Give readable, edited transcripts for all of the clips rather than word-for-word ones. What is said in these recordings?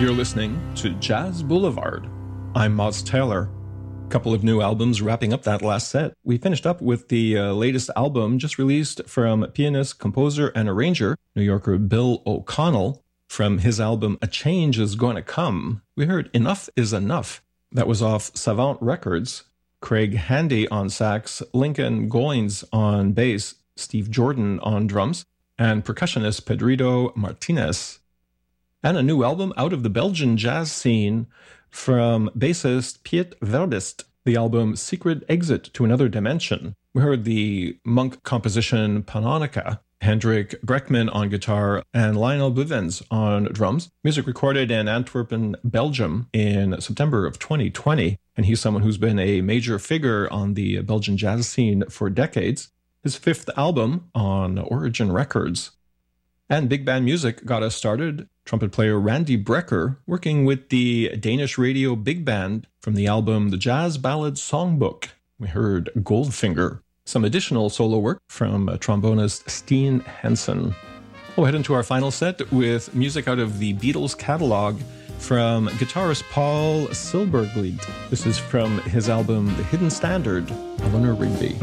You're listening to Jazz Boulevard. I'm Moz Taylor. A couple of new albums wrapping up that last set. We finished up with the latest album just released from pianist, composer, and arranger, New Yorker Bill O'Connell. From his album A Change Is Going to Come, we heard Enough Is Enough. That was off Savant Records. Craig Handy on sax, Lincoln Goins on bass, Steve Jordan on drums, and percussionist Pedrito Martinez. And a new album out of the Belgian jazz scene from bassist Piet Verbist, the album Secret Exit to Another Dimension. We heard the monk composition Panonica, Hendrik Breckman on guitar, and Lionel Buvens on drums. Music recorded in Antwerp, Belgium in September of 2020. And he's someone who's been a major figure on the Belgian jazz scene for decades. His fifth album on Origin Records. And big band music got us started. Trumpet player Randy Brecker working with the Danish radio big band from the album The Jazz Ballad Songbook. We heard Goldfinger. Some additional solo work from trombonist Steen Hansen. We'll head into our final set with music out of the Beatles catalog from guitarist Paul Silberglied. This is from his album The Hidden Standard, Eleanor Rigby.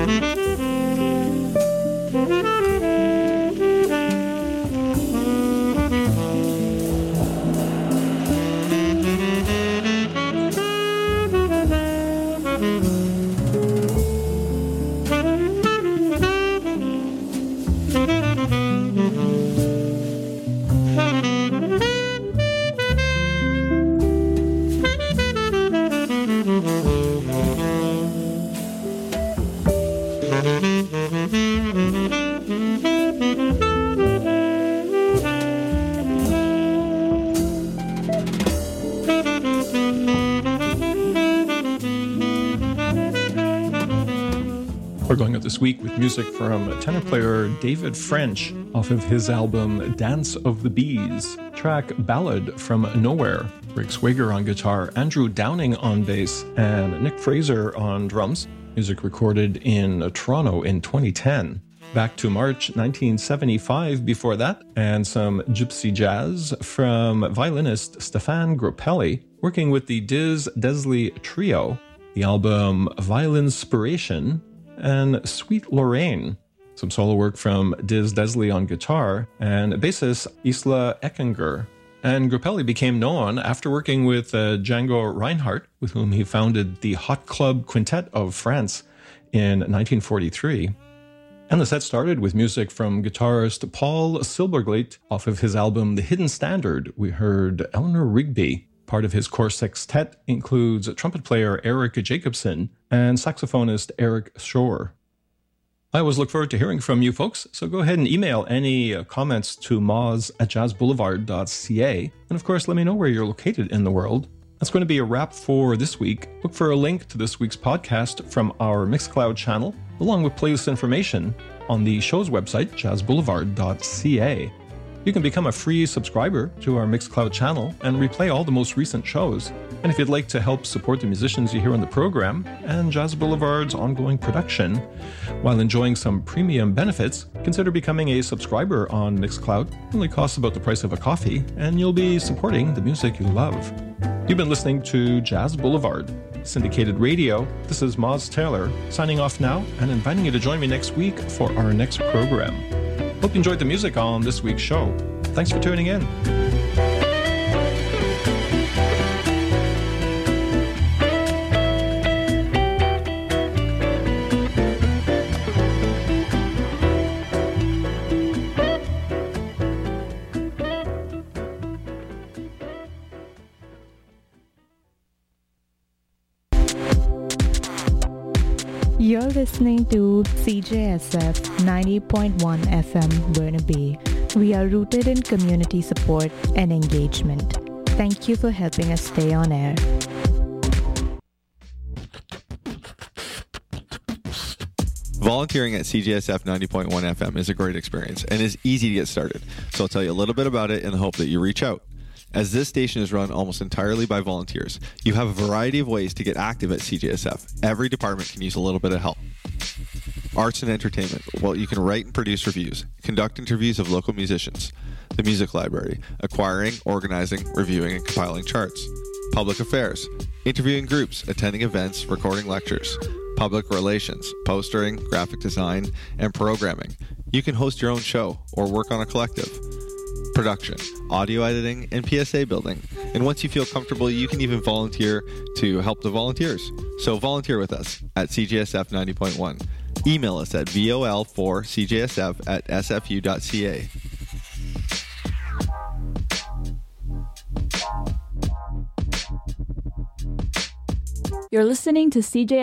We're going out this week with music from tenor player David French off of his album Dance of the Bees. Track Ballad from Nowhere. Rick Swager on guitar, Andrew Downing on bass, and Nick Fraser on drums. Music recorded in Toronto in 2010. Back to March 1975 before that, and some gypsy jazz from violinist Stefan Grappelli, working with the Diz Desley Trio. The album Violinspiration, and Sweet Lorraine. Some solo work from Diz Desley on guitar, and bassist Isla Eckinger. And Grappelli became known after working with Django Reinhardt, with whom he founded the Hot Club Quintet of France in 1943. And the set started with music from guitarist Paul Silbergleit off of his album The Hidden Standard. We heard Eleanor Rigby. Part of his core sextet includes trumpet player Eric Jacobson and saxophonist Eric Shore. I always look forward to hearing from you folks, so go ahead and email any comments to moz@jazzboulevard.ca. And of course, let me know where you're located in the world. That's going to be a wrap for this week. Look for a link to this week's podcast from our Mixcloud channel, along with playlist information on the show's website, jazzboulevard.ca. You can become a free subscriber to our Mixcloud channel and replay all the most recent shows. And if you'd like to help support the musicians you hear on the program and Jazz Boulevard's ongoing production, while enjoying some premium benefits, consider becoming a subscriber on Mixcloud. It only costs about the price of a coffee, and you'll be supporting the music you love. You've been listening to Jazz Boulevard, syndicated radio. This is Moz Taylor, signing off now and inviting you to join me next week for our next program. Hope you enjoyed the music on this week's show. Thanks for tuning in. You're listening to CJSF 90.1 FM Burnaby. We are rooted in community support and engagement. Thank you for helping us stay on air. Volunteering at CJSF 90.1 FM is a great experience and is easy to get started. So I'll tell you a little bit about it in the hope that you reach out. As this station is run almost entirely by volunteers, you have a variety of ways to get active at CJSF. Every department can use a little bit of help. Arts and entertainment. Well, you can write and produce reviews, conduct interviews of local musicians. The music library. Acquiring, organizing, reviewing, and compiling charts. Public affairs. Interviewing groups, attending events, recording lectures. Public relations, postering, graphic design, and programming. You can host your own show or work on a collective. Production, audio editing, and PSA building. And once you feel comfortable, you can even volunteer to help the volunteers. So volunteer with us at CJSF 90.1. Email us at vol4cjsf@sfu.ca. You're listening to CJSF